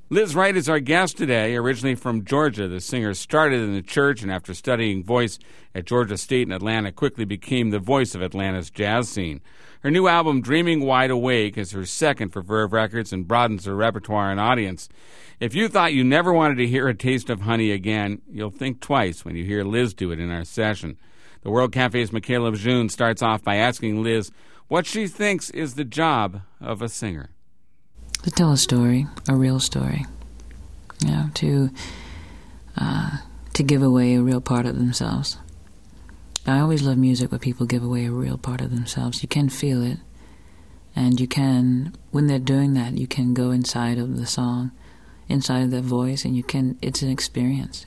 Liz Wright is our guest today. Originally from Georgia, the singer started in the church and after studying voice at Georgia State in Atlanta, quickly became the voice of Atlanta's jazz scene. Her new album, Dreaming Wide Awake, is her second for Verve Records and broadens her repertoire and audience. If you thought you never wanted to hear A Taste of Honey again, you'll think twice when you hear Liz do it in our session. The World Cafe's Michaela Bjun starts off by asking Liz what she thinks is the job of a singer. To tell a story, a real story, to give away a real part of themselves. I always love music where people give away a real part of themselves. You can feel it, and you can, when they're doing that, you can go inside of the song, inside of their voice, and it's an experience,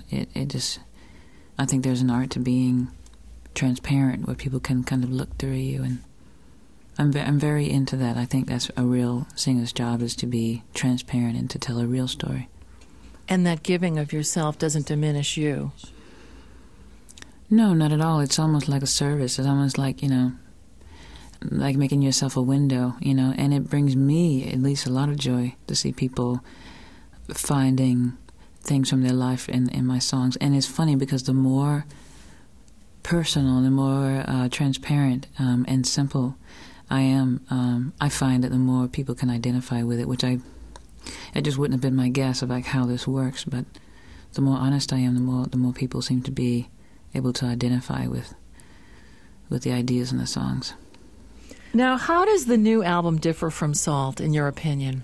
I think there's an art to being transparent where people can kind of look through you, and I'm very into that. I think that's a real singer's job, is to be transparent and to tell a real story. And that giving of yourself doesn't diminish you? No, not at all. It's almost like a service. It's almost like, like making yourself a window, and it brings me at least a lot of joy to see people finding things from their life in my songs. And it's funny because the more personal, the more transparent and simple I am, I find that the more people can identify with it, which it just wouldn't have been my guess about how this works, but the more honest I am, the more people seem to be able to identify with the ideas in the songs. Now, how does the new album differ from Salt, in your opinion?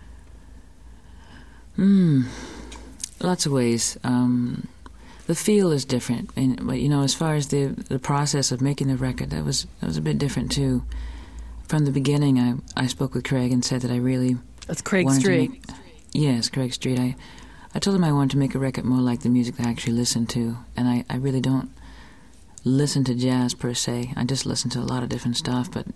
Lots of ways. The feel is different, but as far as the process of making the record, that was a bit different too. From the beginning, I spoke with Craig and said that I really... That's Craig Street. Yes, Craig Street. I told him I wanted to make a record more like the music that I actually listen to, and I really don't listen to jazz per se. I just listen to a lot of different stuff, but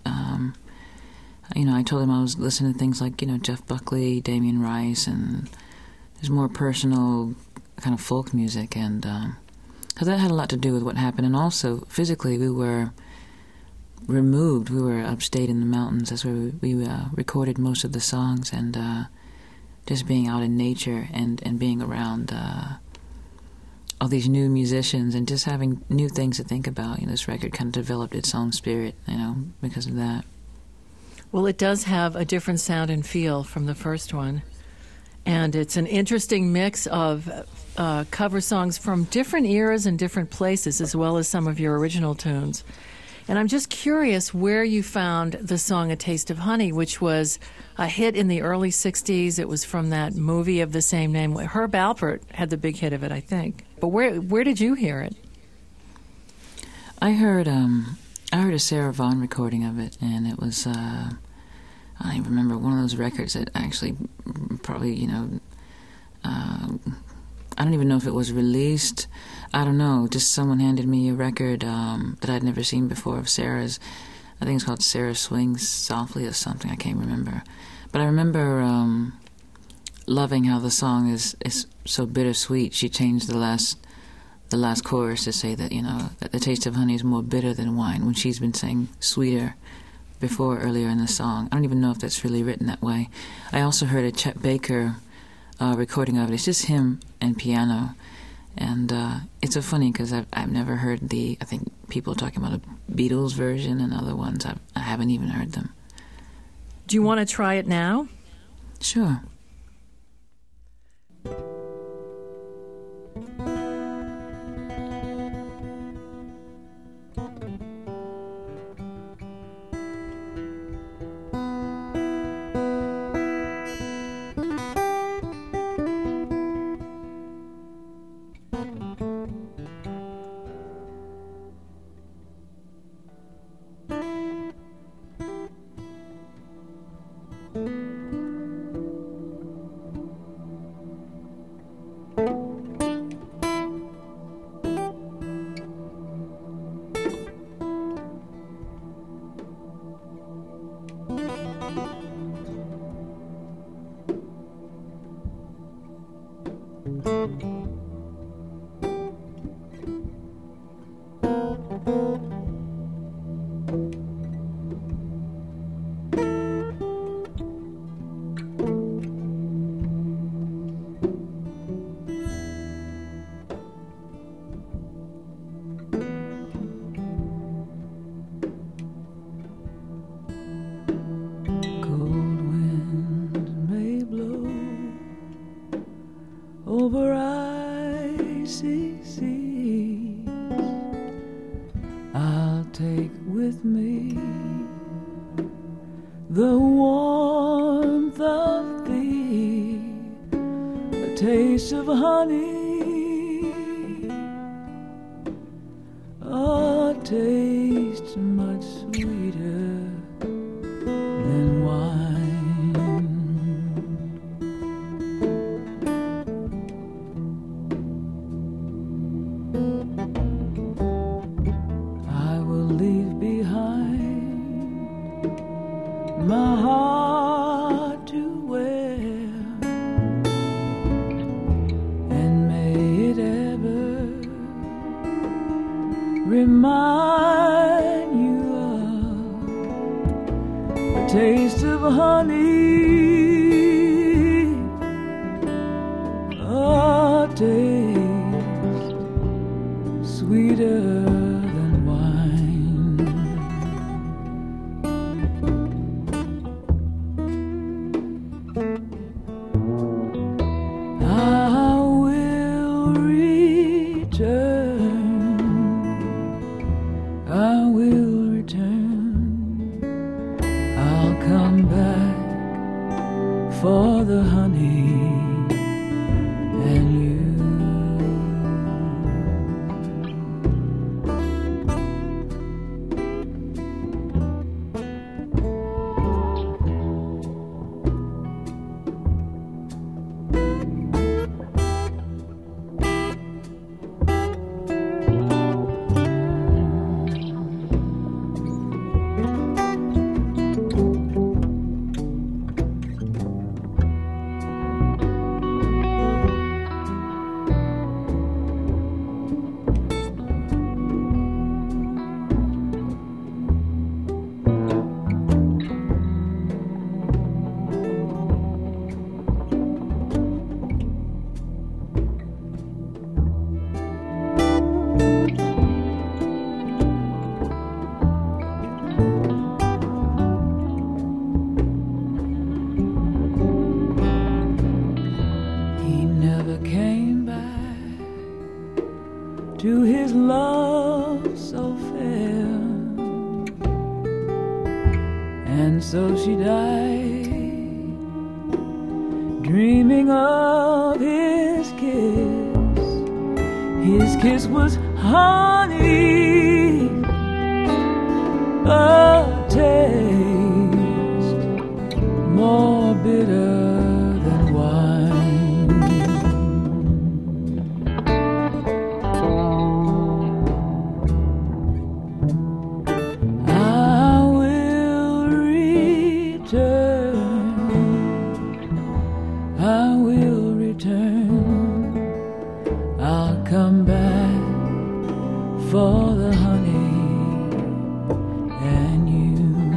I told him I was listening to things like Jeff Buckley, Damien Rice, and there's more personal kind of folk music, and because that had a lot to do with what happened, and also physically we were removed. We were upstate in the mountains. That's where we recorded most of the songs, and just being out in nature and being around all these new musicians and just having new things to think about. This record kind of developed its own spirit, because of that. Well, it does have a different sound and feel from the first one, and it's an interesting mix of cover songs from different eras and different places, as well as some of your original tunes. And I'm just curious where you found the song A Taste of Honey, which was a hit in the early 60s. It was from that movie of the same name. Herb Alpert had the big hit of it, I think. But where did you hear it? I heard a Sarah Vaughan recording of it, and it was, I don't even remember, one of those records that actually probably, I don't even know if it was released. I don't know. Just someone handed me a record that I'd never seen before of Sarah's. I think it's called Sarah Swings Softly or something. I can't remember. But I remember loving how the song is so bittersweet. She changed the last chorus to say that, that the taste of honey is more bitter than wine, when she's been saying sweeter before, earlier in the song. I don't even know if that's really written that way. I also heard a Chet Baker recording of it. It's just him and piano, and it's so funny because I've never heard I think people talking about a Beatles version, and other ones I haven't even heard them. Do you want to try it now? Sure. cease, I'll take with me the warmth of thee, a taste of honey, a taste much sweeter than wine. I will leave behind my heart to wear, and may it ever remind you of a taste of honey, a taste sweeter than wine. I will return, I will return, I'll come back for the honey and you. He never came back to his love so fair, and so she died, dreaming of his kiss. His kiss was honey, a taste more bitter than wine. I will return, I will return, I'll come back for the honey and you.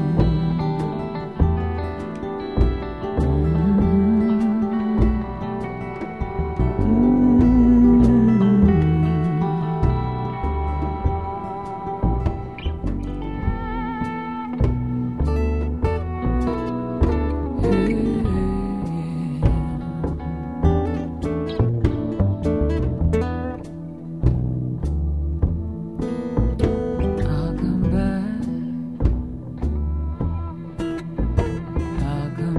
I'll come back, I'll come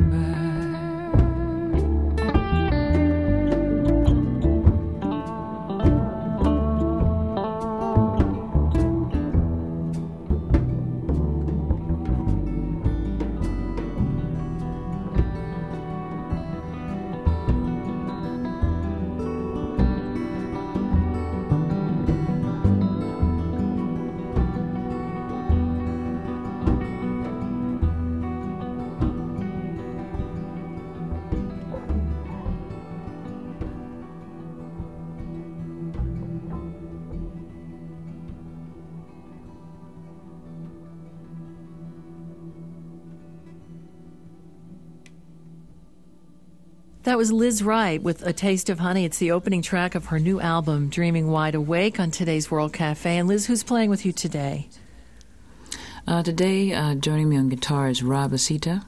That was Liz Wright with A Taste of Honey. It's the opening track of her new album, Dreaming Wide Awake, on today's World Cafe. And Liz, who's playing with you today? Today, joining me on guitar is Rob Asita.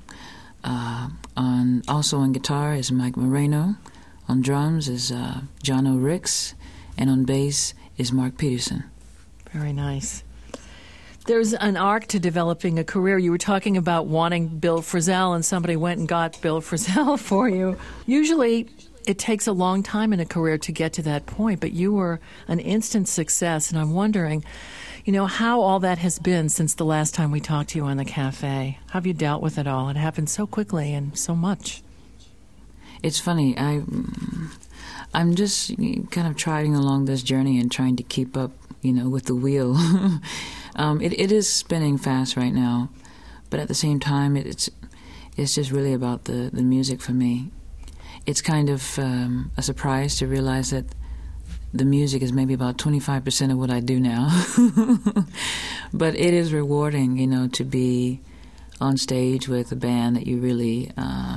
Also on guitar is Mike Moreno. On drums is John O'Ricks. and on bass is Mark Peterson. Very nice. There's an arc to developing a career. You were talking about wanting Bill Frisell, and somebody went and got Bill Frisell for you. Usually, it takes a long time in a career to get to that point, but you were an instant success, and I'm wondering, how all that has been since the last time we talked to you on the cafe. How have you dealt with it all? It happened so quickly and so much. It's funny. I'm just kind of trotting along this journey and trying to keep up, with the wheel. It is spinning fast right now, but at the same time, it's just really about the music for me. It's kind of a surprise to realize that the music is maybe about 25% of what I do now. But it is rewarding, to be on stage with a band that you really,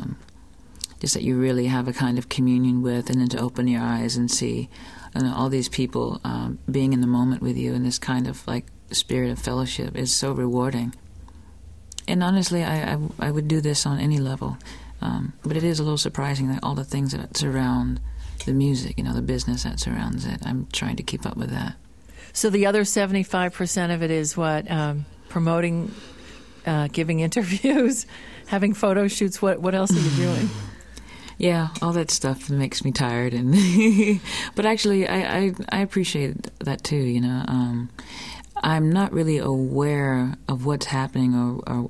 that you really have a kind of communion with, and then to open your eyes and see all these people being in the moment with you in this kind of like spirit of fellowship is so rewarding. And honestly, I would do this on any level. But it is a little surprising that all the things that surround the music, the business that surrounds it, I'm trying to keep up with that. So the other 75% of it is what? Promoting, giving interviews, having photo shoots. What else are you doing? Yeah, all that stuff makes me tired, and but actually, I appreciate that too. I'm not really aware of what's happening, or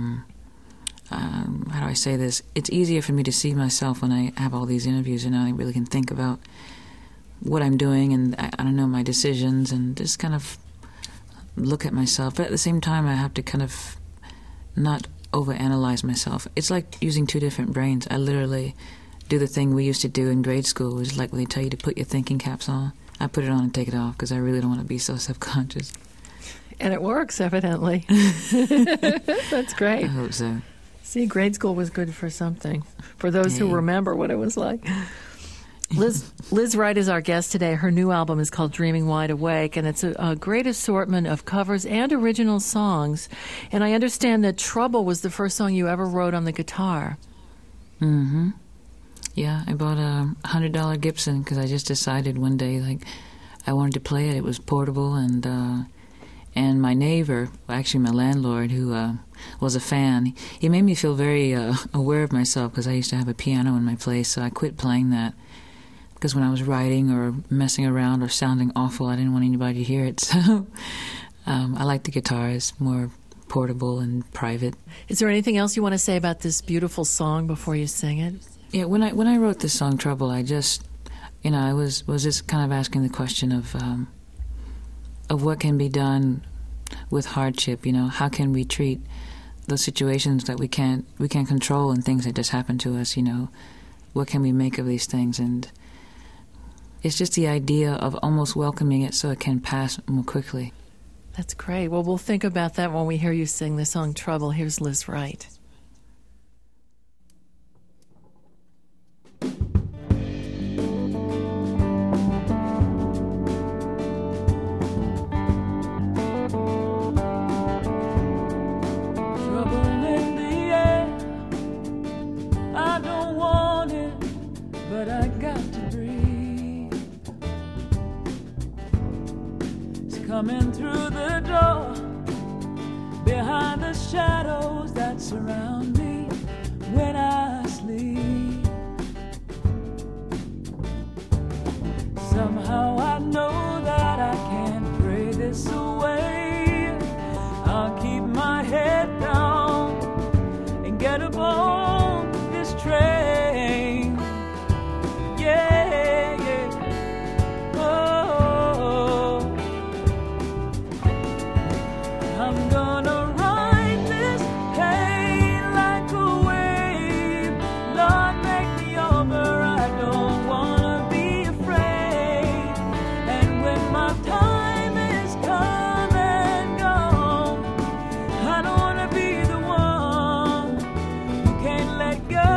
how do I say this? It's easier for me to see myself when I have all these interviews, and I really can think about what I'm doing, and I don't know, my decisions, and just kind of look at myself. But at the same time, I have to kind of not overanalyze myself. It's like using two different brains. I literally do the thing we used to do in grade school, which is like when they tell you to put your thinking caps on. I put it on and take it off because I really don't want to be so self-conscious. And it works, evidently. That's great. I hope so. See, grade school was good for something, for those who remember what it was like. Liz Wright is our guest today. Her new album is called Dreaming Wide Awake, and it's a great assortment of covers and original songs. And I understand that Trouble was the first song you ever wrote on the guitar. Mm-hmm. Yeah, I bought a $100 Gibson because I just decided one day, I wanted to play it. It was portable, and my neighbor, actually my landlord, who was a fan, he made me feel very aware of myself because I used to have a piano in my place, so I quit playing that. Because when I was writing or messing around or sounding awful, I didn't want anybody to hear it. So I like the guitar. It's more portable and private. Is there anything else you want to say about this beautiful song before you sing it? Yeah, when I wrote this song, Trouble, I just, I was just kind of asking the question of what can be done with hardship. How can we treat those situations that we can't control and things that just happen to us. What can we make of these things? And it's just the idea of almost welcoming it so it can pass more quickly. That's great. Well, we'll think about that when we hear you sing the song Trouble. Here's Liz Wright. Coming through the door, behind the shadows that surround me when I sleep. Somehow I know that I can't pray this away. I'll keep my head down and get up on this train. Yeah, yeah. Oh, I'm gonna ride this pain like a wave. Lord, make me over. I don't wanna be afraid. And when my time is come and gone, I don't wanna be the one who can't let go.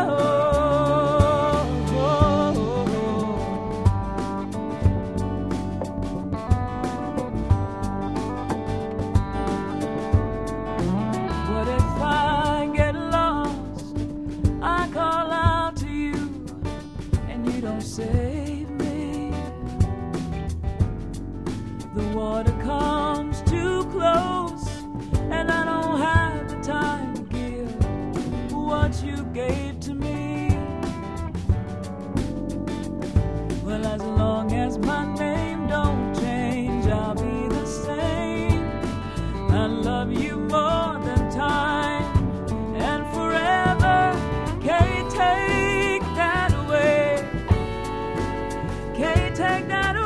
What if I get lost? I call out to you and you don't save me. water comes too close, and I don't have the time to give what you gave to me. Well, as long as my name don't change, I'll be the same. I love you more than time and forever. Can't take that away. Can't take that away.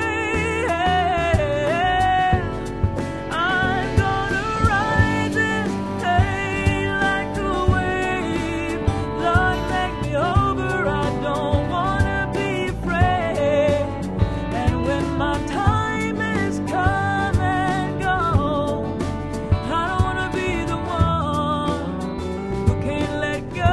I'm gonna ride this pain like a wave. Lord, make me over. I don't wanna be afraid. And when my time is come and gone, I don't wanna be the one who can't let go.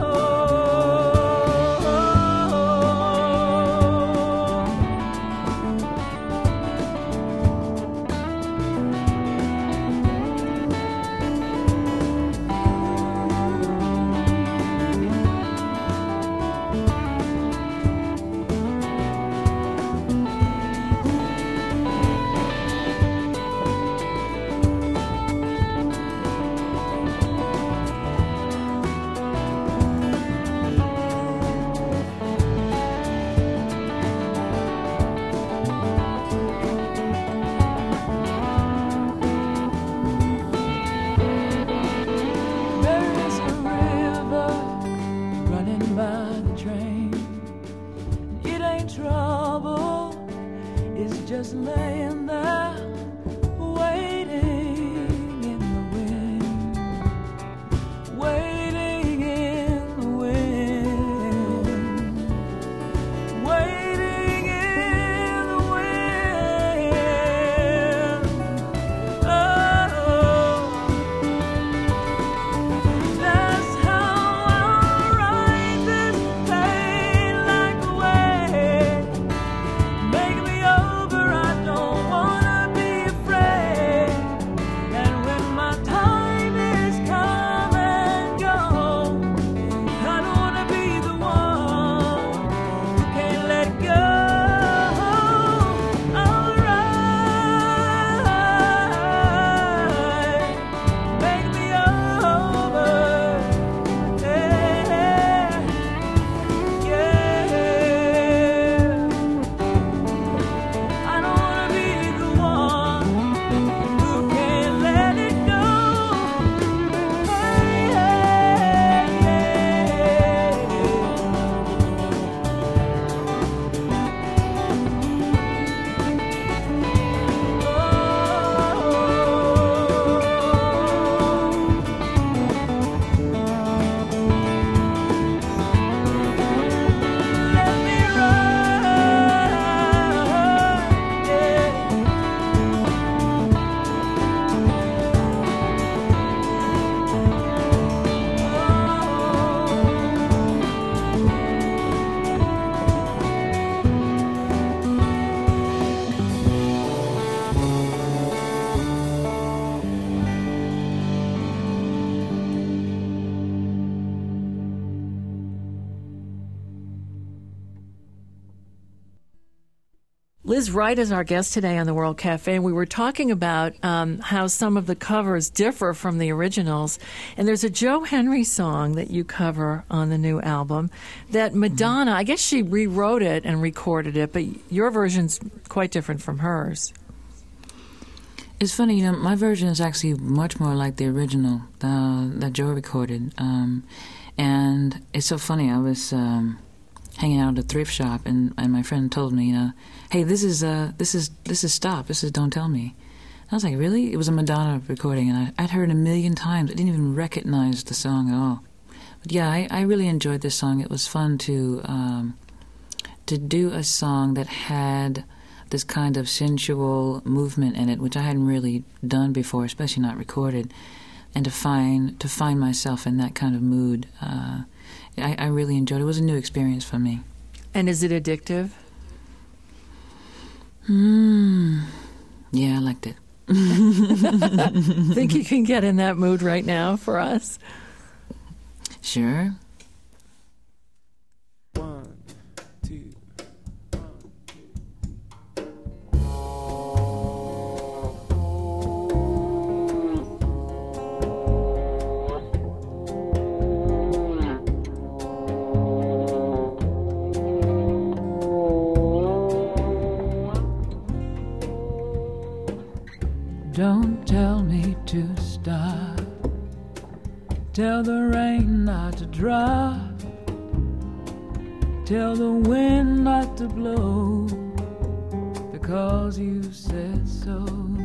There is a river running by the train. It ain't trouble, it's just laying there, waiting in the wind, waiting in the wind, waiting in the wind. Oh, that's how I'll ride this pain like a wave. Make me over, I don't wanna be afraid. And when my time is come and gone, I don't wanna be the one who can't let go. I'll ride, make me over, yeah, yeah. I don't wanna be the one who can't let it go. Hey, let me ride, yeah. Liz Wright is our guest today on the World Cafe, and we were talking about how some of the covers differ from the originals. And there's a Joe Henry song that you cover on the new album that Madonna, I guess she rewrote it and recorded it, but your version's quite different from hers. It's funny, you know, my version is actually much more like the original that Joe recorded. And it's so funny, I was hanging out at a thrift shop, and my friend told me, you know, hey, this is Stop, this is Don't Tell Me. And I was like, really? It was a Madonna recording, and I'd heard it a million times. I didn't even recognize the song at all. But yeah, I really enjoyed this song. It was fun to do a song that had this kind of sensual movement in it, which I hadn't really done before, especially not recorded, and to find myself in that kind of mood. I really enjoyed it. It was a new experience for me. And is it addictive? Yeah, I liked it. Think you can get in that mood right now for us? Sure. 1, 2, 1, 2. tell me to stop. Tell the rain not to drop. Tell the wind not to blow, because you said so.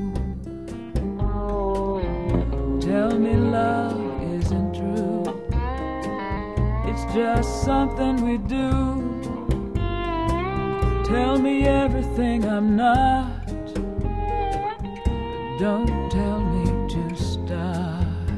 Tell me love isn't true. It's just something we do. Tell me everything I'm not, but don't tell me to stop.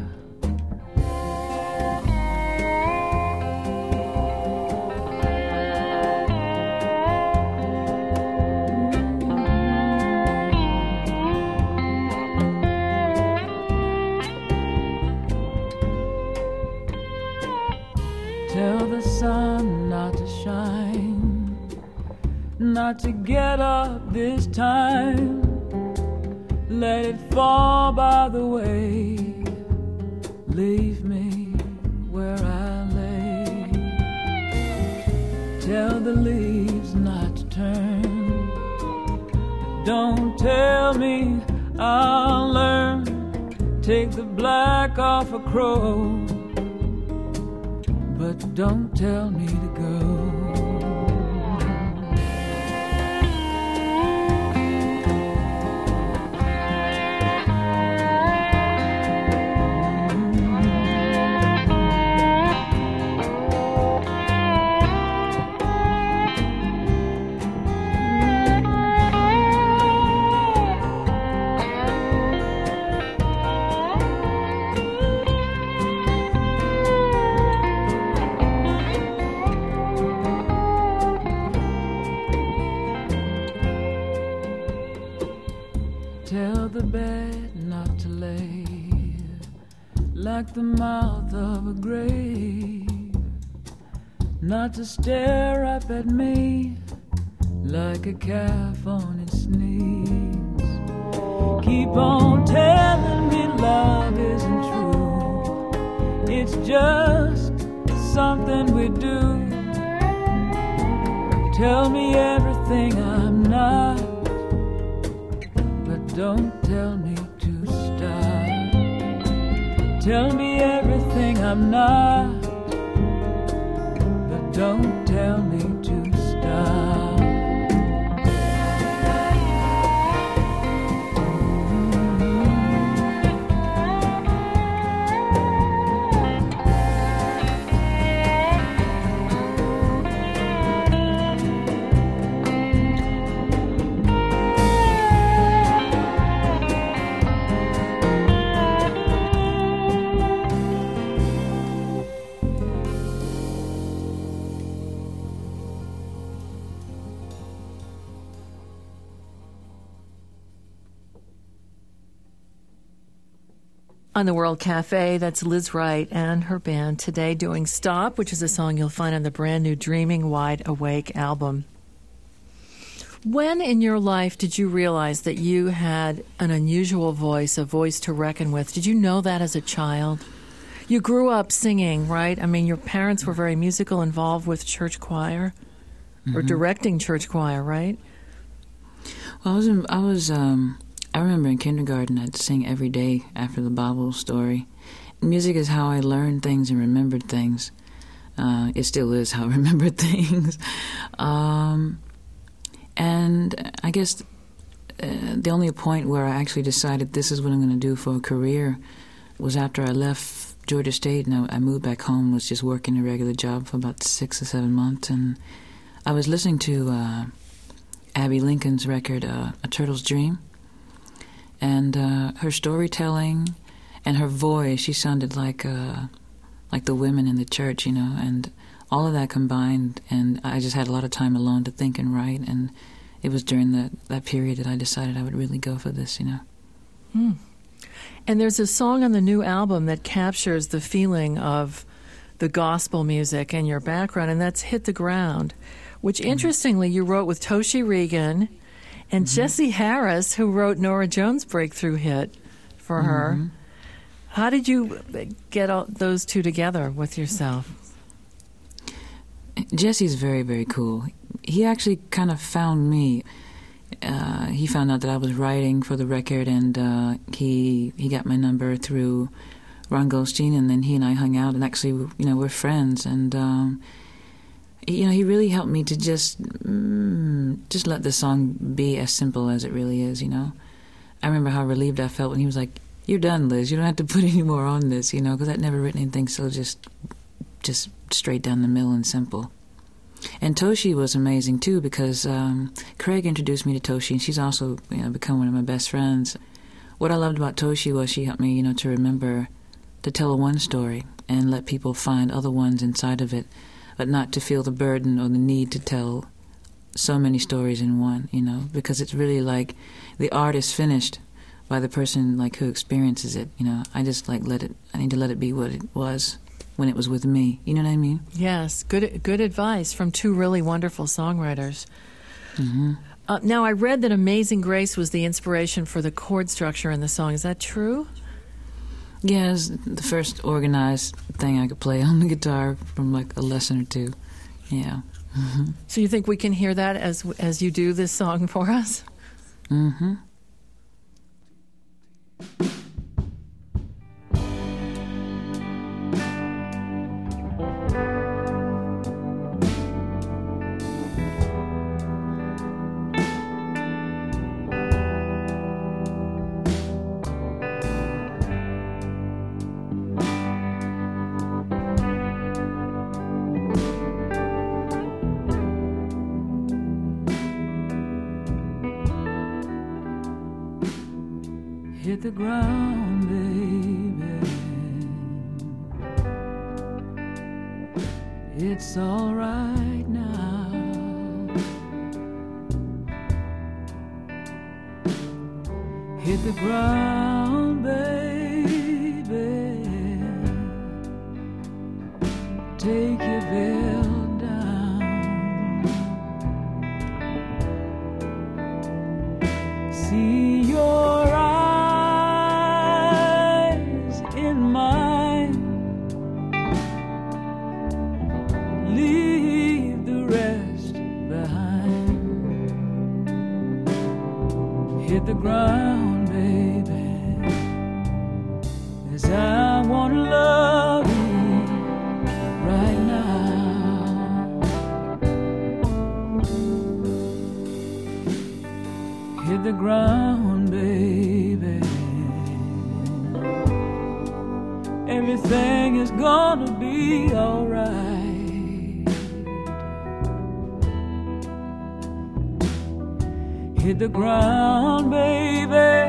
Tell the sun not to shine, not to get up this time. Let it fall by the way. Leave me where I lay. Tell the leaves not to turn. Don't tell me I'll learn. Take the black off a crow, but don't tell me to go. Tell the bed not to lay like the mouth of a grave, not to stare up at me like a calf on its knees. Keep on telling me love isn't true. It's just something we do. Tell me everything I'm not, don't tell me to stop. Tell me everything I'm not, but don't tell me to stop. On the World Cafe, that's Liz Wright and her band today doing Stop, which is a song you'll find on the brand new Dreaming Wide Awake album. When in your life did you realize that you had an unusual voice, a voice to reckon with? Did you know that as a child? You grew up singing, right? I mean, your parents were very musical, involved with church choir, or directing church choir, right? Well, I remember in kindergarten I'd sing every day after the Bible story. Music is how I learned things and remembered things. It still is how I remember things. And I guess the only point where I actually decided this is what I'm going to do for a career was after I left Georgia State and I moved back home, was just working a regular job for about 6 or 7 months. And I was listening to Abby Lincoln's record, A Turtle's Dream. And her storytelling and her voice, she sounded like the women in the church, you know, and all of that combined. And I just had a lot of time alone to think and write. And it was during that period that I decided I would really go for this, you know. And there's a song on the new album that captures the feeling of the gospel music and your background, and that's Hit the Ground, which interestingly you wrote with Toshi Regan and Jesse Harris, who wrote Norah Jones' breakthrough hit for her. How did you get all those two together with yourself? Jesse's very, very cool. He actually kind of found me. he found out that I was writing for the record, and he got my number through Ron Goldstein, and then he and I hung out, and actually, we're friends, and he really helped me to just let the song be as simple as it really is. I remember how relieved I felt when he was like, "You're done, Liz. You don't have to put any more on this," because I'd never written anything so just straight down the middle and simple. And Toshi was amazing too, because Craig introduced me to Toshi, and she's also become one of my best friends. What I loved about Toshi was she helped me to remember to tell one story and let people find other ones inside of it, but not to feel the burden or the need to tell so many stories in one, because it's really like the art is finished by the person who experiences it. I just I need to let it be what it was when it was with me. You know what I mean? Yes, good advice from two really wonderful songwriters. Mm-hmm. Now, I read that Amazing Grace was the inspiration for the chord structure in the song. Is that true? Yeah, it was the first organized thing I could play on the guitar from a lesson or two. Yeah. Mm-hmm. So you think we can hear that as you do this song for us? Mm-hmm. Hit the ground, baby. It's all right now. Hit the ground, baby. Take your veil down. See your eyes in mine. Leave the rest behind. Hit the ground, baby, 'cause I wanna love you right now. Hit the ground, baby. Everything is gonna be alright. Hit the ground, baby.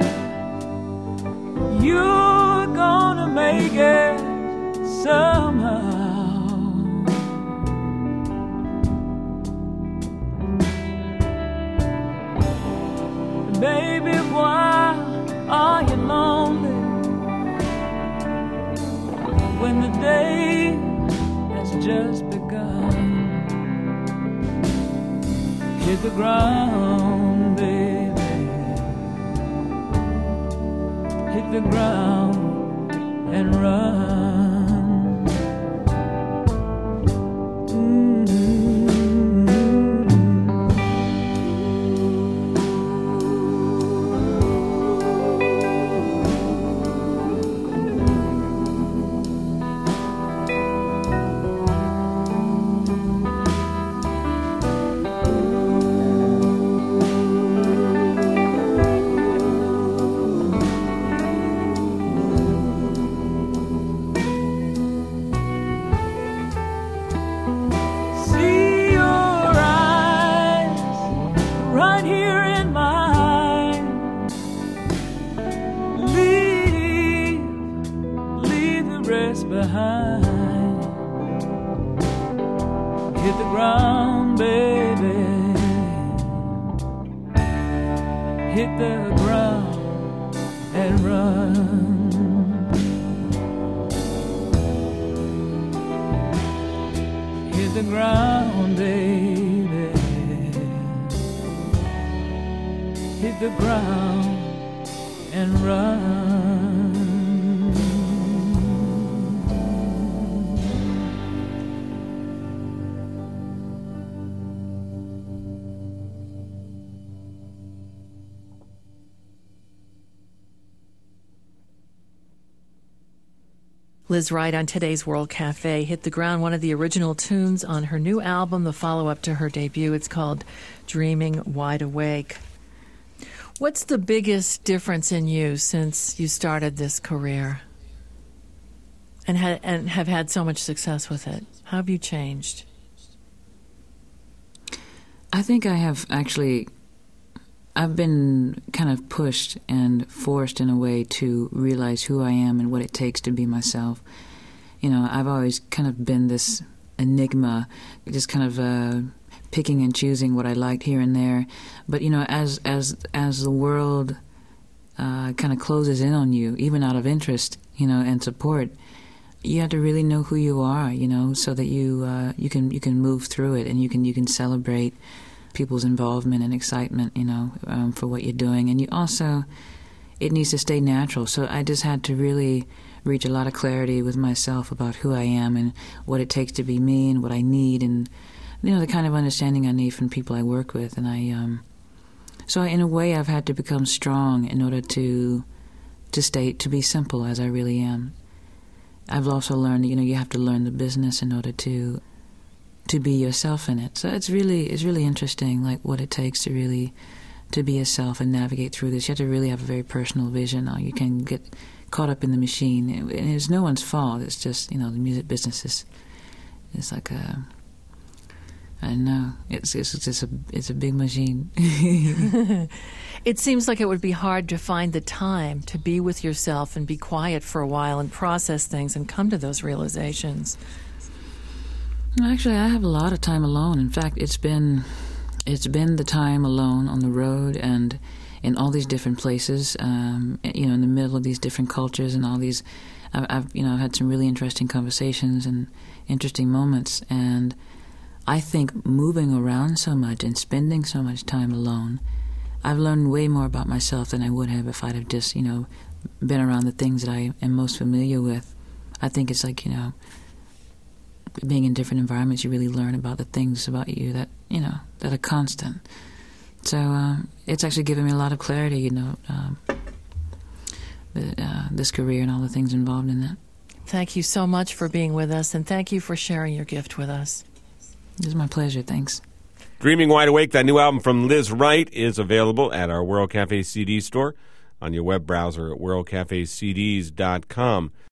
You're gonna make it somehow. Baby, why are you lonely when the day has just begun? Hit the ground, baby. Hit the ground and run. See your eyes right here in mine. Leave the rest behind. Hit the ground, baby. Hit the ground and run. Hit the ground, baby. Hit the ground and run. Liz Wright on today's World Cafe hit the ground, one of the original tunes on her new album, the follow-up to her debut. It's called Dreaming Wide Awake. What's the biggest difference in you since you started this career and have had so much success with it? How have you changed? I think I've been kind of pushed and forced in a way to realize who I am and what it takes to be myself. You know, I've always kind of been this enigma, just kind of picking and choosing what I liked here and there. But, you know, as the world kind of closes in on you, even out of interest, you know, and support, you have to really know who you are, you know, so that you can move through it, and you can celebrate people's involvement and excitement, you know, for what you're doing. And you also, it needs to stay natural. So I just had to really reach a lot of clarity with myself about who I am and what it takes to be me and what I need, and, you know, the kind of understanding I need from people I work with. And so in a way, I've had to become strong in order to be simple as I really am. I've also learned, you know, you have to learn the business in order to be yourself in it. So it's really interesting, like, what it takes to really to be yourself and navigate through this. You have to really have a very personal vision, or you can get caught up in the machine. And it's no one's fault. It's just, you know, the music business is like a, I don't know, it's a big machine. It seems like it would be hard to find the time to be with yourself and be quiet for a while and process things and come to those realizations. Actually, I have a lot of time alone. In fact, it's been the time alone on the road and in all these different places, you know, in the middle of these different cultures and all these. I've had some really interesting conversations and interesting moments, and I think moving around so much and spending so much time alone, I've learned way more about myself than I would have if I'd have just, you know, been around the things that I am most familiar with. I think it's like, you know, being in different environments, you really learn about the things about you that, you know, that are constant. So it's actually given me a lot of clarity, you know, this career and all the things involved in it. Thank you so much for being with us, and thank you for sharing your gift with us. It was my pleasure. Thanks. Dreaming Wide Awake, that new album from Liz Wright, is available at our World Cafe CD store, on your web browser at worldcafecds.com.